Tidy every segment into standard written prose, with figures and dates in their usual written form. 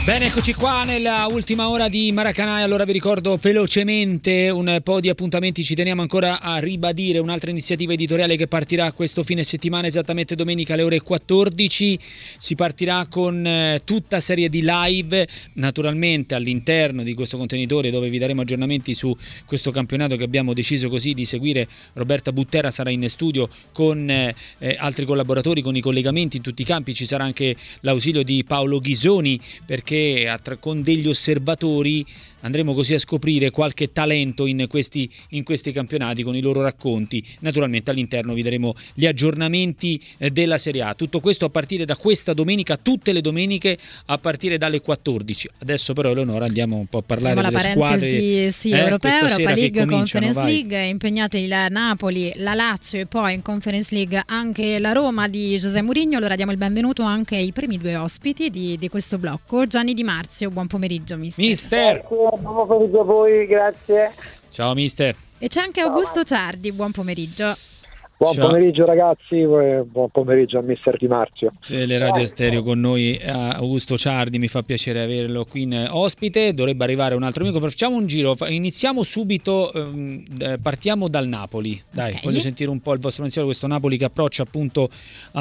Bene, eccoci qua nella ultima ora di Maracanã. Allora vi ricordo velocemente un po' di appuntamenti. Ci teniamo ancora a ribadire un'altra iniziativa editoriale che partirà questo fine settimana, esattamente domenica alle ore 14. Si partirà con tutta serie di live, naturalmente all'interno di questo contenitore, dove vi daremo aggiornamenti su questo campionato che abbiamo deciso così di seguire. Roberta Butera sarà in studio con altri collaboratori, con i collegamenti in tutti i campi. Ci sarà anche l'ausilio di Paolo Ghisoni, perché con degli osservatori andremo così a scoprire qualche talento in questi campionati con i loro racconti. Naturalmente all'interno vi daremo gli aggiornamenti della Serie A. Tutto questo a partire da questa domenica, tutte le domeniche a partire dalle 14. Adesso però, Eleonora, andiamo un po' a parlare delle squadre europea, Europa League, Conference League, impegnate il Napoli, la Lazio e poi in Conference League anche la Roma di José Mourinho. Allora diamo il benvenuto anche ai primi due ospiti di questo blocco. Gianni Di Marzio, buon pomeriggio mister. Buon pomeriggio a voi, grazie. Ciao mister. E c'è anche Augusto Ciardi, buon pomeriggio. Buon pomeriggio ragazzi, buon pomeriggio a mister Di Marzio. Le Radio Stereo con noi, Augusto Ciardi, mi fa piacere averlo qui in ospite. Dovrebbe arrivare un altro amico, facciamo un giro, iniziamo subito, partiamo dal Napoli. Dai, okay. Voglio sentire un po' il vostro pensiero, questo Napoli che approccia appunto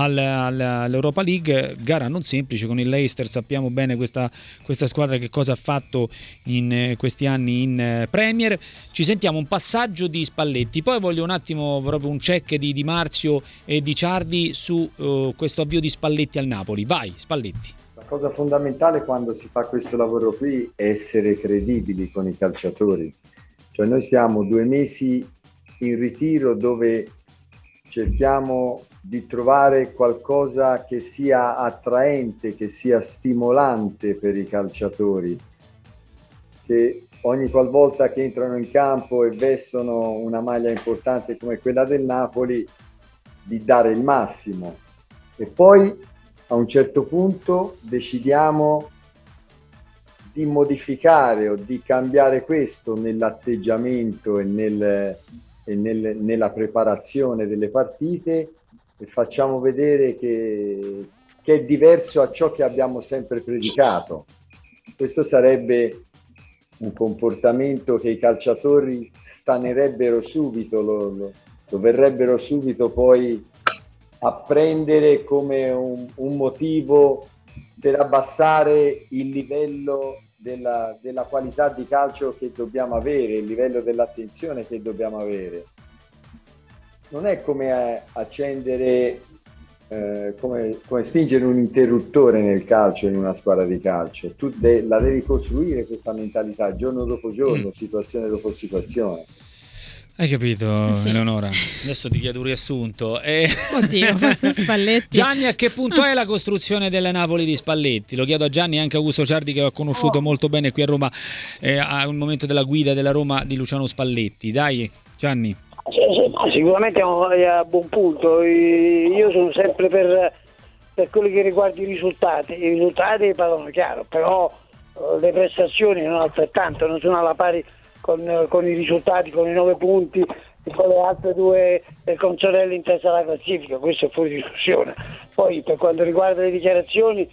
all'Europa League, gara non semplice con il Leicester. Sappiamo bene questa squadra che cosa ha fatto in questi anni in Premier. Ci sentiamo un passaggio di Spalletti, poi voglio un attimo proprio un check di Marzio e di Ciardi su questo avvio di Spalletti al Napoli. Vai, Spalletti. La cosa fondamentale quando si fa questo lavoro qui è essere credibili con i calciatori. Cioè noi siamo 2 mesi in ritiro dove cerchiamo di trovare qualcosa che sia attraente, che sia stimolante per i calciatori, che ogni qualvolta che entrano in campo e vestono una maglia importante come quella del Napoli, di dare il massimo. E poi a un certo punto decidiamo di modificare o di cambiare questo nell'atteggiamento e nella preparazione delle partite, e facciamo vedere che è diverso a ciò che abbiamo sempre predicato. Questo sarebbe un comportamento che i calciatori stanerebbero subito, lo verrebbero subito poi a prendere come un motivo per abbassare il livello della qualità di calcio che dobbiamo avere, il livello dell'attenzione che dobbiamo avere. Non è come accendere, come spingere un interruttore nel calcio, in una squadra di calcio. Tu la devi costruire questa mentalità giorno dopo giorno, situazione dopo situazione. Hai capito, sì. Eleonora? Adesso ti chiedo un riassunto. Oddio, forse Spalletti. Gianni, a che punto è la costruzione del Napoli di Spalletti? Lo chiedo a Gianni e anche a Augusto Ciardi, che ho conosciuto molto bene qui a Roma, al momento della guida della Roma di Luciano Spalletti. Dai, Gianni. Sicuramente è a buon punto. Io sono sempre per quelli che riguarda i risultati parlano chiaro, però le prestazioni non altrettanto, non sono alla pari con i risultati, con i 9 punti e con le altre 2 consorelle in testa alla classifica. Questo è fuori discussione. Poi per quanto riguarda le dichiarazioni,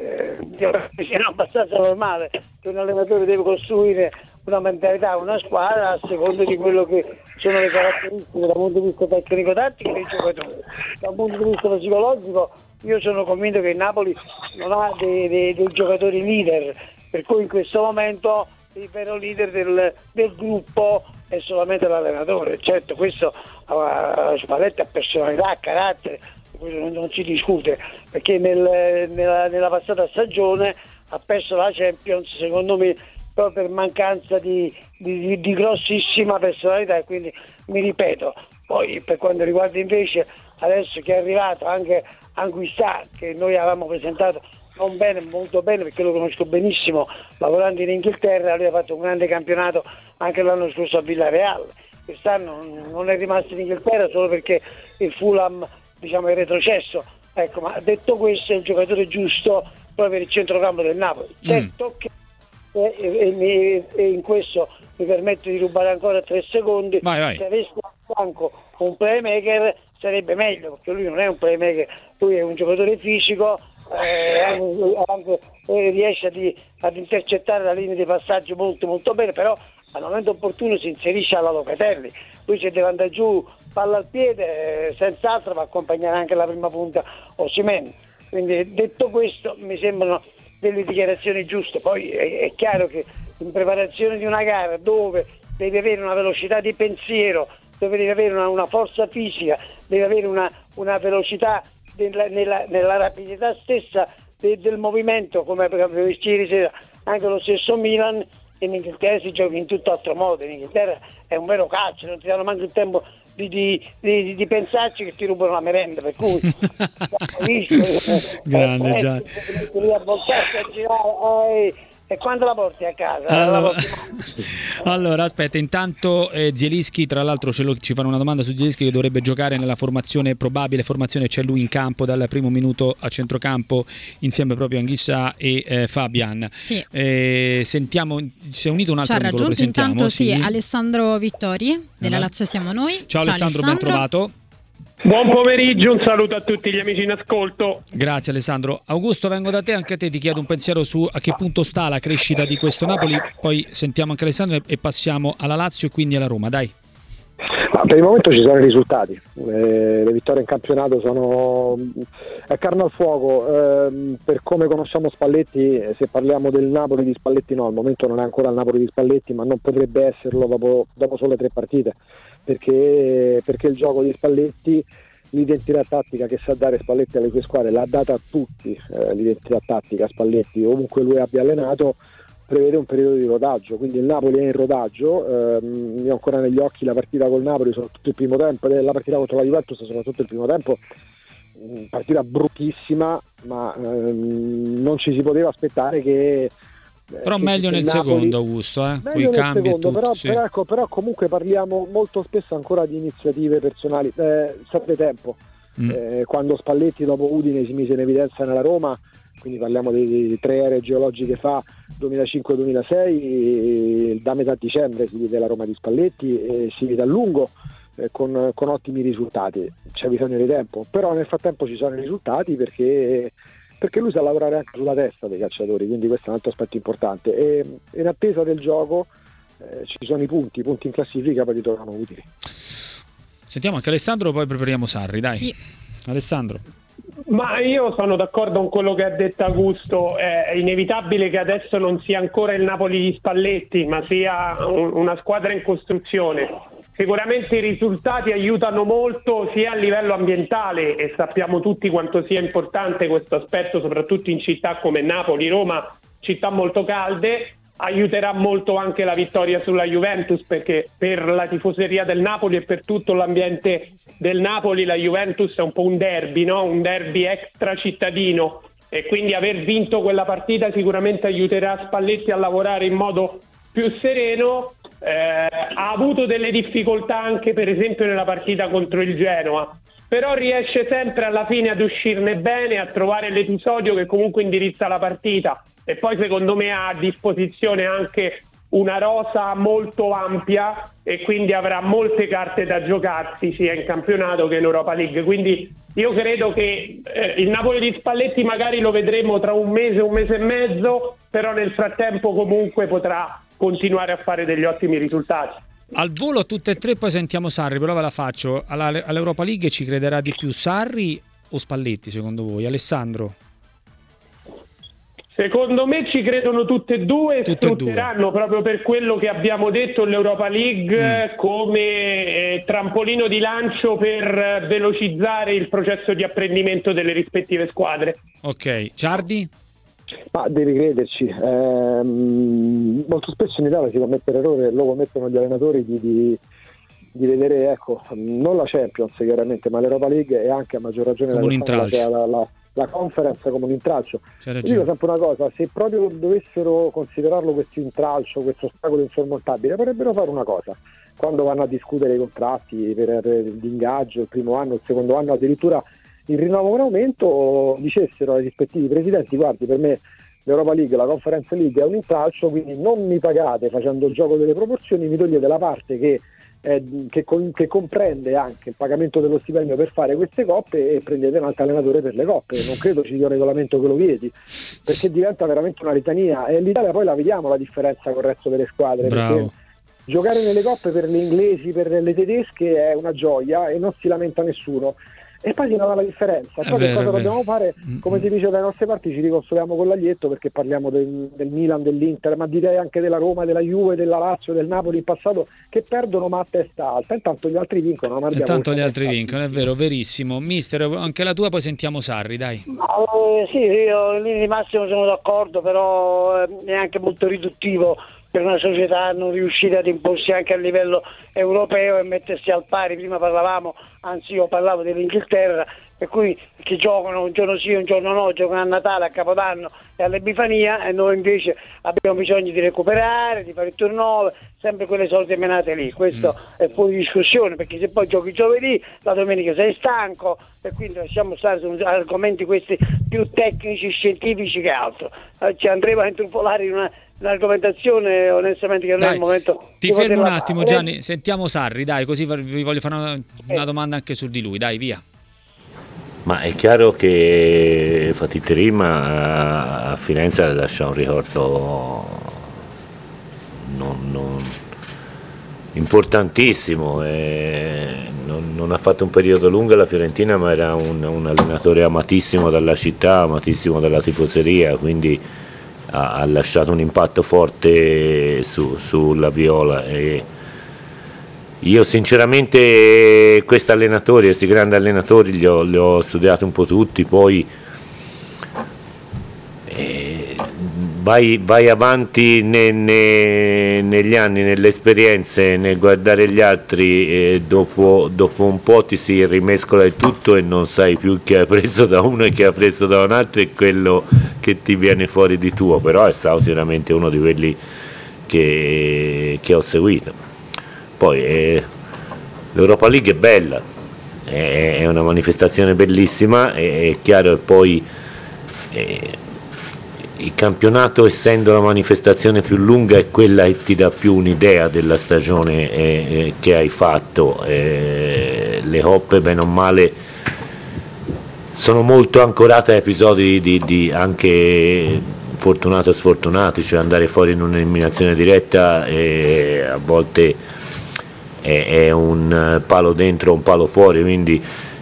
è abbastanza normale che un allenatore deve costruire una mentalità, una squadra a seconda di quello che sono le caratteristiche dal punto di vista tecnico-tattico dei giocatori. Dal punto di vista psicologico io sono convinto che il Napoli non ha dei giocatori leader, per cui in questo momento il vero leader del gruppo è solamente l'allenatore. Certo, questo Spalletti ha personalità, ha carattere, questo non si discute, perché nella passata stagione ha perso la Champions, secondo me, proprio per mancanza di grossissima personalità, e quindi mi ripeto. Poi per quanto riguarda invece adesso che è arrivato anche Anguissa, che noi avevamo presentato non bene, molto bene, perché lo conosco benissimo lavorando in Inghilterra, lui ha fatto un grande campionato anche l'anno scorso a Villarreal. Quest'anno non è rimasto in Inghilterra solo perché il Fulham, diciamo, è retrocesso. Ecco, ma detto questo è il giocatore giusto proprio per il centrocampo del Napoli. Certo che e in questo mi permetto di rubare ancora 3 secondi. Vai. Se avessi a fianco un playmaker sarebbe meglio, perché lui non è un playmaker, lui è un giocatore fisico anche riesce ad intercettare la linea di passaggio molto molto bene, però al momento opportuno si inserisce alla Locatelli, lui ci deve andare giù, palla al piede, senz'altro va a accompagnare anche la prima punta Osimhen. Quindi detto questo mi sembrano delle dichiarazioni giuste. Poi è chiaro che in preparazione di una gara dove devi avere una velocità di pensiero, dove devi avere una forza fisica, devi avere una velocità nella rapidità stessa del movimento, come abbiamo visto ieri sera anche lo stesso Milan. In Inghilterra si gioca in tutt'altro modo, in Inghilterra è un vero calcio, non ti danno manco il tempo di pensarci che ti rubano la merenda, per cui grande già. E quando la porti a casa? Allora aspetta, intanto Zielinski, tra l'altro ci fanno una domanda su Zielinski, che dovrebbe giocare nella probabile formazione, c'è lui in campo dal primo minuto a centrocampo insieme proprio a Anghissà e Fabian. Sì. Sentiamo, si è unito un altro amico, lo presentiamo. Intanto sì, Alessandro Vittori della Lazio siamo noi. Ciao Alessandro, ben trovato. Buon pomeriggio, un saluto a tutti gli amici in ascolto. Grazie Alessandro. Augusto, vengo da te, anche a te ti chiedo un pensiero su a che punto sta la crescita di questo Napoli, poi sentiamo anche Alessandro e passiamo alla Lazio e quindi alla Roma, dai. Ma per il momento ci sono i risultati, le vittorie in campionato sono carne al fuoco, per come conosciamo Spalletti, se parliamo del Napoli di Spalletti no, al momento non è ancora il Napoli di Spalletti, ma non potrebbe esserlo dopo sole 3 partite, perché il gioco di Spalletti, l'identità tattica che sa dare Spalletti alle sue squadre l'ha data a tutti, l'identità tattica Spalletti ovunque lui abbia allenato prevede un periodo di rodaggio, quindi il Napoli è in rodaggio. Io ho ancora negli occhi la partita col Napoli, soprattutto il primo tempo, la partita contro la Juventus, soprattutto il primo tempo, partita bruttissima, ma non ci si poteva aspettare che però meglio nel Napoli, secondo, Augusto, meglio nel cambi secondo, tutto, però, sì. però comunque parliamo molto spesso ancora di iniziative personali, serve tempo. Quando Spalletti dopo Udine si mise in evidenza nella Roma, quindi parliamo di 3 ere geologiche fa, 2005-2006, da metà dicembre si vede la Roma di Spalletti e si vede a lungo, con ottimi risultati. C'è bisogno di tempo, però nel frattempo ci sono i risultati perché lui sa lavorare anche sulla testa dei calciatori, quindi questo è un altro aspetto importante, e in attesa del gioco ci sono i punti in classifica, poi ritornano utili. Sentiamo anche Alessandro, poi prepariamo Sarri, dai. Sì. Alessandro. Ma io sono d'accordo con quello che ha detto Augusto, è inevitabile che adesso non sia ancora il Napoli di Spalletti, ma sia una squadra in costruzione. Sicuramente i risultati aiutano molto sia a livello ambientale, e sappiamo tutti quanto sia importante questo aspetto, soprattutto in città come Napoli, Roma, città molto calde. Aiuterà molto anche la vittoria sulla Juventus, perché per la tifoseria del Napoli e per tutto l'ambiente del Napoli la Juventus è un po' un derby, no? Un derby extra cittadino, e quindi aver vinto quella partita sicuramente aiuterà Spalletti a lavorare in modo più sereno. Ha avuto delle difficoltà anche per esempio nella partita contro il Genoa, però riesce sempre alla fine ad uscirne bene, a trovare l'episodio che comunque indirizza la partita, e poi secondo me ha a disposizione anche una rosa molto ampia e quindi avrà molte carte da giocarsi sia in campionato che in Europa League. Quindi io credo che il Napoli di Spalletti magari lo vedremo tra un mese e mezzo, però nel frattempo comunque potrà continuare a fare degli ottimi risultati. Al volo tutte e tre, poi sentiamo Sarri, però ve la faccio. All'Europa League ci crederà di più Sarri o Spalletti secondo voi? Alessandro? Secondo me ci credono tutte e due e sfrutteranno proprio per quello che abbiamo detto l'Europa League come trampolino di lancio per velocizzare il processo di apprendimento delle rispettive squadre. Ok, Ciardi? Ma devi crederci, molto spesso in Italia si commette l'errore, lo commettono gli allenatori di vedere, ecco, non la Champions chiaramente, ma l'Europa League e anche a maggior ragione la Conference come un intralcio. Io dico sempre una cosa: se proprio dovessero considerarlo questo intralcio, questo ostacolo insormontabile, potrebbero fare una cosa: quando vanno a discutere i contratti per l'ingaggio, il primo anno, il secondo anno, addirittura il rinnovo con aumento, dicessero ai rispettivi presidenti: guardi, per me l'Europa League, la Conference League è un intralcio, quindi non mi pagate facendo il gioco delle proporzioni, mi togliete la parte che che comprende anche il pagamento dello stipendio per fare queste coppe, e prendete un altro allenatore per le coppe. Non credo ci sia un regolamento che lo vieti, perché diventa veramente una litania, e l'Italia poi la vediamo la differenza con il resto delle squadre. Bravo. Perché giocare nelle coppe per le inglesi, per le tedesche è una gioia e non si lamenta nessuno, e poi si nota la differenza. Poi che cosa dobbiamo fare? Come si dice dai nostre parti, ci riconsoliamo con l'aglietto, perché parliamo del Milan, dell'Inter, ma direi anche della Roma, della Juve, della Lazio, del Napoli in passato, che perdono ma a testa alta. Intanto gli altri vincono, ma intanto gli altri vincono, è vero, verissimo. Mister, anche la tua, poi sentiamo Sarri, dai. Sì, io in linea di massimo sono d'accordo, però è anche molto riduttivo per una società non riuscire ad imporsi anche a livello europeo e mettersi al pari. Prima parlavamo, anzi io parlavo dell'Inghilterra, per cui che giocano un giorno sì, un giorno no, giocano a Natale, a Capodanno e all'Epifania, e noi invece abbiamo bisogno di recuperare, di fare il turnover, sempre quelle solite menate lì. Questo è fuori discussione, perché se poi giochi giovedì, la domenica sei stanco, e quindi lasciamo stare su argomenti questi più tecnici, scientifici che altro. Ci andremo a intrufolare in un'argomentazione onestamente che non è il momento. Ti fermo un attimo, Gianni, sentiamo Sarri, dai, così vi voglio fare una domanda anche su di lui, dai, via. Ma è chiaro che Fatih Terim a Firenze lascia un ricordo non importantissimo, non ha fatto un periodo lungo alla Fiorentina, ma era un allenatore amatissimo dalla città, amatissimo dalla tifoseria, quindi ha lasciato un impatto forte sulla Viola. E io sinceramente questi allenatori, questi grandi allenatori li ho studiati un po' tutti, poi vai avanti negli anni, nelle esperienze, nel guardare gli altri, e dopo un po' ti si rimescola il tutto e non sai più chi hai preso da uno e chi hai preso da un altro e quello che ti viene fuori di tuo. Però è stato sicuramente uno di quelli che ho seguito. Poi l'Europa League è bella, è una manifestazione bellissima, è chiaro, e poi il campionato, essendo la manifestazione più lunga, è quella che ti dà più un'idea della stagione che hai fatto. Le coppe, bene o male, sono molto ancorate a episodi di anche fortunati o sfortunati, cioè andare fuori in un'eliminazione diretta a volte è un palo dentro, un palo fuori, quindi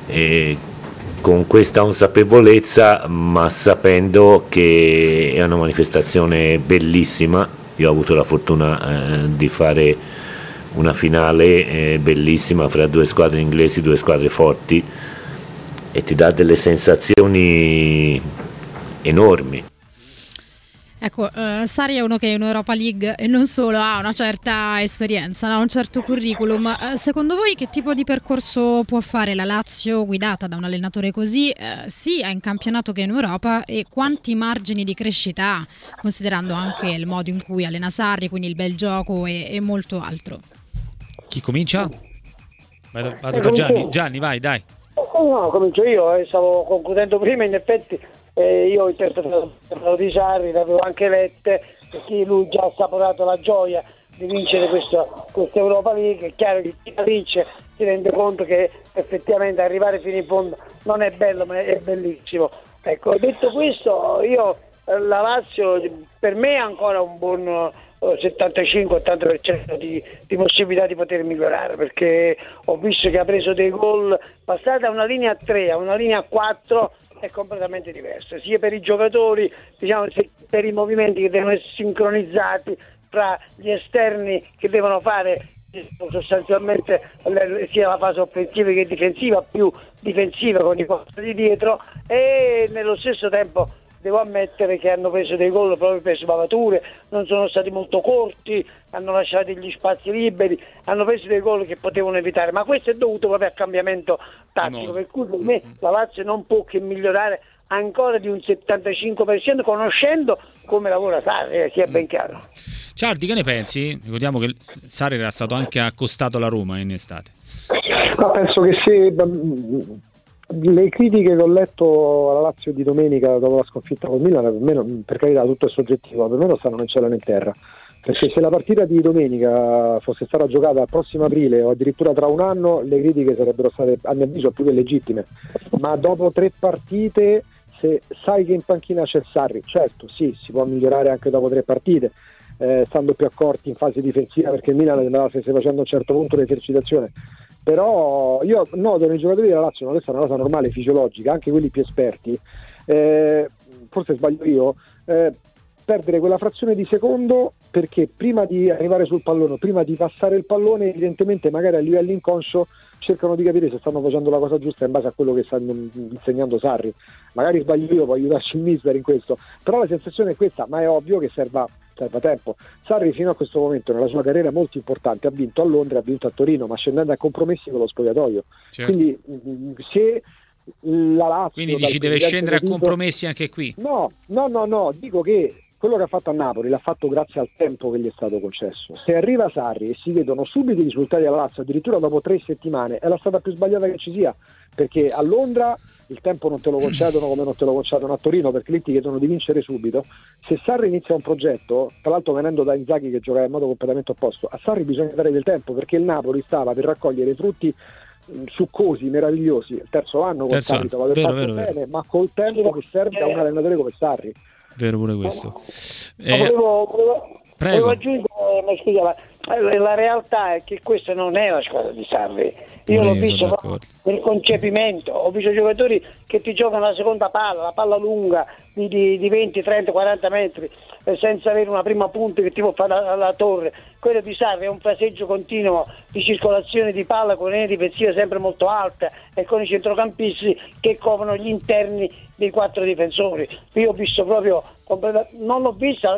con questa consapevolezza, ma sapendo che è una manifestazione bellissima. Io ho avuto la fortuna di fare una finale bellissima fra due squadre inglesi, due squadre forti, e ti dà delle sensazioni enormi. Ecco, Sarri è uno che in Europa League e non solo ha una certa esperienza, no? Un certo curriculum. Secondo voi che tipo di percorso può fare la Lazio guidata da un allenatore così, sia in campionato che in Europa, e quanti margini di crescita ha, considerando anche il modo in cui allena Sarri, quindi il bel gioco e molto altro? Chi comincia? Vado da Gianni. Gianni, vai, dai. No, comincio io, stavo concludendo prima, in effetti io ho interpretato di Sarri, l'avevo anche lette, perché lui già ha assaporato la gioia di vincere questa Europa League. È chiaro che chi la vince si rende conto che effettivamente arrivare fino in fondo non è bello, ma è bellissimo. Ecco, detto questo, io la Lazio per me ha ancora un buon 75-80% di possibilità di poter migliorare, perché ho visto che ha preso dei gol, passare da una linea a 3 a una linea a 4 è completamente diverso, sia per i giocatori, diciamo, per i movimenti che devono essere sincronizzati fra gli esterni che devono fare sostanzialmente sia la fase offensiva che difensiva, più difensiva con i quattro di dietro, e nello stesso tempo devo ammettere che hanno preso dei gol proprio per sbavature, non sono stati molto corti, hanno lasciato gli spazi liberi, hanno preso dei gol che potevano evitare, ma questo è dovuto proprio al cambiamento tattico, per cui per me la Lazio non può che migliorare ancora di un 75%, conoscendo come lavora Sarri, sia ben chiaro. Ciardi, che ne pensi? Ricordiamo che Sarri era stato anche accostato alla Roma in estate. Ma penso che se le critiche che ho letto alla Lazio di domenica dopo la sconfitta con Milan, per me per carità tutto è soggettivo, per me non stanno né in cielo né in terra, Perché se la partita di domenica fosse stata giocata al prossimo aprile o addirittura tra un anno, le critiche sarebbero state, a mio avviso, più che legittime. Ma dopo 3 partite, se sai che in panchina c'è Sarri, certo, sì, si può migliorare anche dopo 3 partite, stando più accorti in fase difensiva, perché il Milan stesse facendo a un certo punto l'esercitazione. Però io noto nei giocatori della Lazio, ma questa è una cosa normale, fisiologica, anche quelli più esperti, forse sbaglio io, perdere quella frazione di secondo, perché prima di arrivare sul pallone, prima di passare il pallone, evidentemente magari a livello inconscio cercano di capire se stanno facendo la cosa giusta in base a quello che sta insegnando Sarri. Magari sbaglio io, può aiutarci il mister in questo, però la sensazione è questa, ma è ovvio che serva tempo. Sarri fino a questo momento nella sua carriera molto importante ha vinto a Londra, ha vinto a Torino, ma scendendo a compromessi con lo spogliatoio. Certo. Quindi se la Lazio, quindi dici deve scendere a compromessi anche qui? No, dico che quello che ha fatto a Napoli l'ha fatto grazie al tempo che gli è stato concesso. Se arriva Sarri e si vedono subito i risultati alla Lazio, addirittura dopo 3 settimane, è la strada più sbagliata che ci sia, perché a Londra il tempo non te lo concedono come non te lo concedono a Torino, perché lì ti chiedono di vincere subito. Se Sarri inizia un progetto, tra l'altro venendo da Inzaghi che gioca in modo completamente opposto, a Sarri bisogna dare del tempo, perché il Napoli stava per raccogliere frutti succosi, meravigliosi. Il terzo anno con Sarri aveva fatto bene, ma col tempo che serve a un allenatore come Sarri. Vero pure questo. Volevo aggiungere, ma scusa, la realtà è che questa non è la squadra di Sarri. Io l'ho visto nel concepimento, ho visto giocatori che ti giocano la seconda palla, la palla lunga di 20, 30, 40 metri, senza avere una prima punta che ti può fare la torre. Quello di Sarri è un fraseggio continuo di circolazione di palla con linea difensiva sempre molto alta e con i centrocampisti che coprono gli interni dei 4 difensori. Io ho visto proprio, non l'ho vista,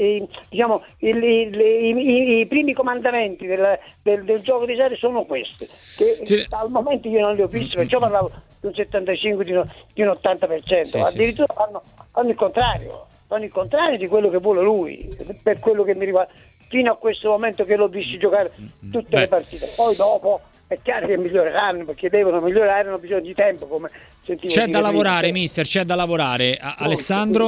i primi comandamenti del gioco di Sarri sono questi, che al momento io non li ho visti, perciò parlavo di un 75, di un 80%, addirittura fanno il contrario di quello che vuole lui, per quello che mi riguarda, fino a questo momento che l'ho visto giocare tutte le partite. Poi dopo è chiaro che miglioreranno, perché devono migliorare, hanno bisogno di tempo, come sentivo. C'è da lavorare, mister, c'è da lavorare. Alessandro?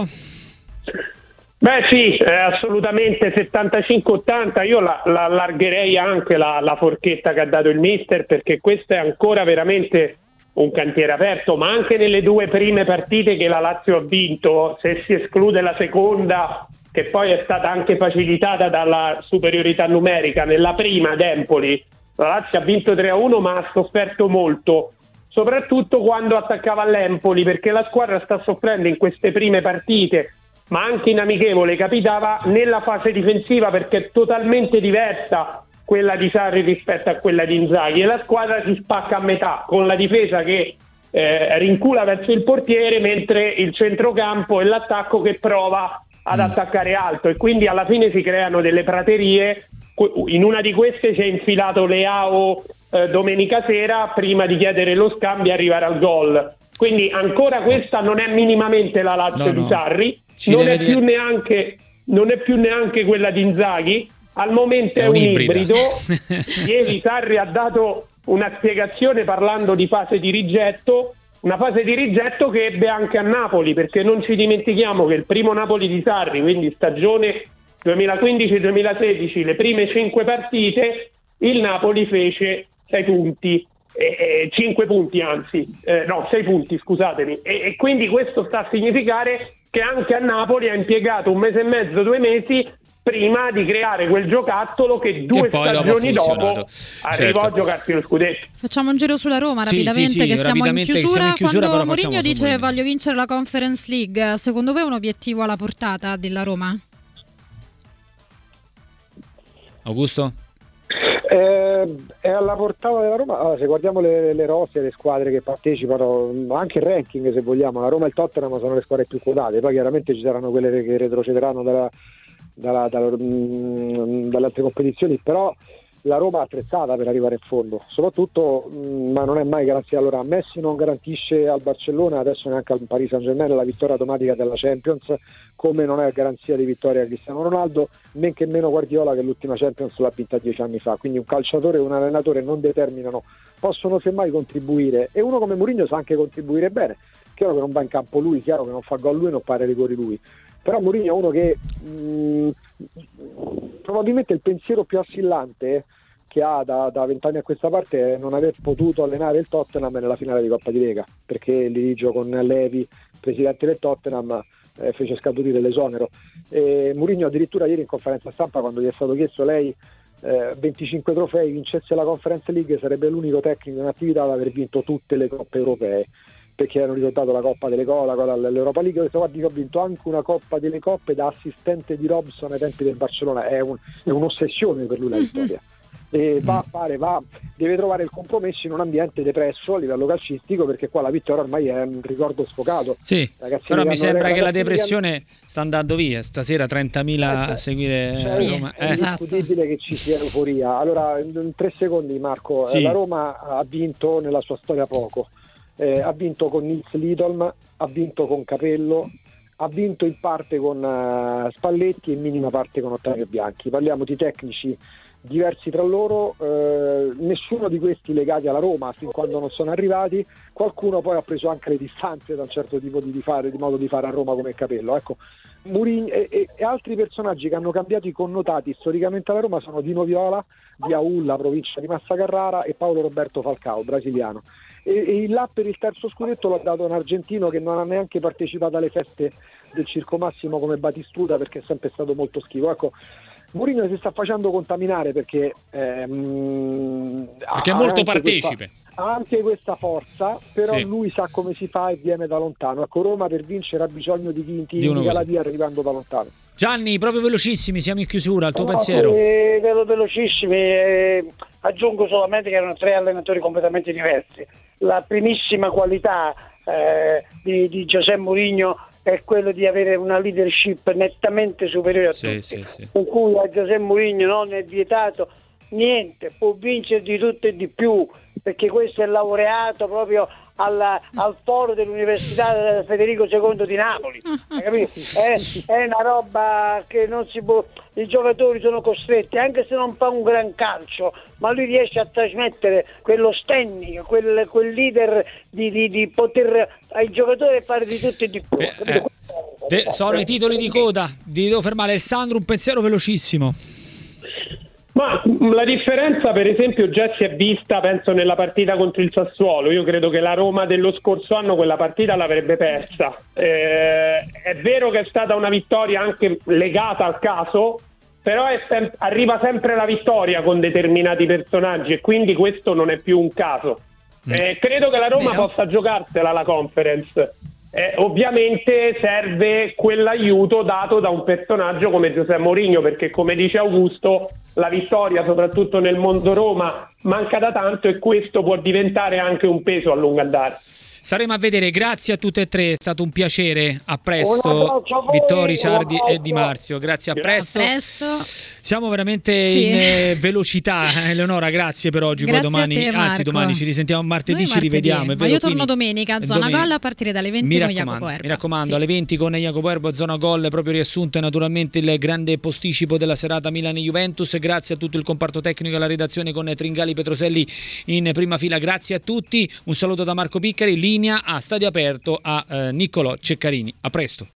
Beh sì, assolutamente 75-80, io la allargherei anche la forchetta che ha dato il mister, perché questo è ancora veramente un cantiere aperto, ma anche nelle 2 prime partite che la Lazio ha vinto, se si esclude la seconda, che poi è stata anche facilitata dalla superiorità numerica, nella prima ad Empoli la Lazio ha vinto 3-1, ma ha sofferto molto, soprattutto quando attaccava all'Empoli, perché la squadra sta soffrendo in queste prime partite, ma anche in amichevole capitava nella fase difensiva, perché è totalmente diversa quella di Sarri rispetto a quella di Inzaghi, e la squadra si spacca a metà, con la difesa che rincula verso il portiere, mentre il centrocampo e l'attacco che prova ad attaccare alto, e quindi alla fine si creano delle praterie. In una di queste si è infilato Leao domenica sera prima di chiedere lo scambio e arrivare al gol. Quindi ancora questa non è minimamente la Lazio di Sarri, non è più neanche quella di Inzaghi. Al momento è un ibrido. Ieri Sarri ha dato una spiegazione parlando di fase di rigetto, una fase di rigetto che ebbe anche a Napoli, perché non ci dimentichiamo che il primo Napoli di Sarri, quindi stagione 2015-2016, le prime 5 partite, il Napoli fece 6 punti, 5 punti anzi, 6 punti scusatemi, e quindi questo sta a significare che anche a Napoli ha impiegato 1 mese e mezzo, 2 mesi prima di creare quel giocattolo che 2 stagioni dopo arrivò a giocarsi lo scudetto. Facciamo un giro sulla Roma rapidamente, che siamo in chiusura. Quando Mourinho dice voglio vincere la Conference League, secondo voi è un obiettivo alla portata della Roma? Augusto? È alla portata della Roma. Allora, se guardiamo le rose, le squadre che partecipano, anche il ranking se vogliamo, la Roma e il Tottenham sono le squadre più quotate, poi chiaramente ci saranno quelle che retrocederanno dalle altre competizioni, però la Roma è attrezzata per arrivare in fondo, soprattutto, ma non è mai garanzia. Allora, Messi non garantisce al Barcellona, adesso neanche al Paris Saint-Germain, la vittoria automatica della Champions, come non è garanzia di vittoria a Cristiano Ronaldo, men che meno Guardiola, che l'ultima Champions l'ha vinta 10 anni fa. Quindi un calciatore e un allenatore non determinano, possono semmai contribuire, e uno come Mourinho sa anche contribuire bene. Chiaro che non va in campo lui, chiaro che non fa gol lui, non pare rigori lui, però Mourinho è uno che probabilmente il pensiero più assillante che ha da 20 anni a questa parte è non aver potuto allenare il Tottenham nella finale di Coppa di Lega, perché il litigio con Levy, presidente del Tottenham, fece scaturire l'esonero. Mourinho addirittura ieri in conferenza stampa, quando gli è stato chiesto lei 25 trofei, vincesse la Conference League, sarebbe l'unico tecnico in attività ad aver vinto tutte le coppe europee, perché hanno ricordato la Coppa delle l'Europa League. Ho detto, guardi, ho vinto anche una Coppa delle Coppe da assistente di Robson ai tempi del Barcellona. È un'ossessione per lui la vittoria. E deve trovare il compromesso in un ambiente depresso a livello calcistico, perché qua la vittoria ormai è un ricordo sfocato. Sì, però mi sembra che la depressione sta andando via. Stasera 30.000 a seguire Roma. È indiscutibile che ci sia euforia. Allora, in 3 secondi, Marco, sì. La Roma ha vinto nella sua storia poco. Ha vinto con Nils Lidolm, ha vinto con Capello, ha vinto in parte con Spalletti e in minima parte con Ottavio Bianchi. Parliamo di tecnici diversi tra loro, nessuno di questi legati alla Roma fin quando non sono arrivati. Qualcuno poi ha preso anche le distanze da un certo tipo di modo di fare a Roma, come Capello. Ecco, Mourinho e altri personaggi che hanno cambito i connotati storicamente alla Roma sono Dino Viola, di Aulla, provincia di Massa Carrara, e Paolo Roberto Falcao, brasiliano. E là per il terzo scudetto l'ha dato un argentino che non ha neanche partecipato alle feste del Circo Massimo come Batistuta, perché è sempre stato molto schivo. Ecco, Mourinho si sta facendo contaminare perché è molto partecipe. Ha anche questa forza, però sì, lui sa come si fa e viene da lontano. Ecco, Roma per vincere ha bisogno di vinti di Galatì arrivando da lontano. Gianni, proprio velocissimi, siamo in chiusura, il tuo pensiero? Velocissimi, aggiungo solamente che erano 3 allenatori completamente diversi. La primissima qualità di José Mourinho è quello di avere una leadership nettamente superiore a tutti, sì. con cui a José Mourinho non è vietato niente, può vincere di tutto e di più, perché questo è laureato proprio al foro dell'Università Federico II di Napoli, hai capito? È una roba che non si può, i giocatori sono costretti, anche se non fa un gran calcio, ma lui riesce a trasmettere quello standing, quel leader di poter ai giocatori fare di tutto e di più. Sono i titoli di coda, vi devo fermare. Alessandro, un pensiero velocissimo. Ma la differenza, per esempio, già si è vista, penso, nella partita contro il Sassuolo. Io credo che la Roma dello scorso anno quella partita l'avrebbe persa. È vero che è stata una vittoria anche legata al caso, però arriva sempre la vittoria con determinati personaggi, e quindi questo non è più un caso. Credo che la Roma possa giocarsela la Conference. Ovviamente serve quell'aiuto dato da un personaggio come José Mourinho, perché, come dice Augusto, la vittoria, soprattutto nel mondo Roma, manca da tanto, e questo può diventare anche un peso a lungo andare. Staremo a vedere. Grazie a tutte e tre, è stato un piacere. A presto, Vittori, Sardi e Di Marzio. Grazie, a presto. Siamo veramente in velocità. Eleonora, grazie per oggi. Grazie. Poi domani, anzi domani ci risentiamo, martedì ci rivediamo. Ma io torno domenica, Zona Gol, a partire dalle 20 con Jacopo Erba. Mi raccomando, alle 20 con Jacopo Erba, Zona Gol, proprio riassunto, e naturalmente il grande posticipo della serata Milan-Juventus. Grazie a tutto il comparto tecnico e alla redazione con Tringali Petroselli in prima fila. Grazie a tutti. Un saluto da Marco Piccari. Linea a Stadio Aperto a Niccolò Ceccarini. A presto.